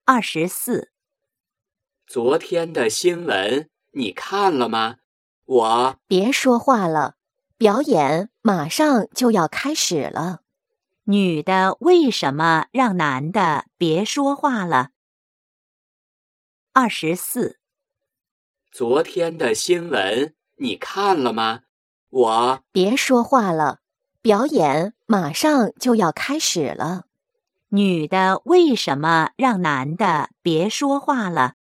24。 昨天的新闻你看了吗？ 别说话了，表演马上就要开始了。 女的为什么让男的别说话了？24。 昨天的新闻你看了吗？ 别说话了，表演马上就要开始了。 女的为什么让男的别说话了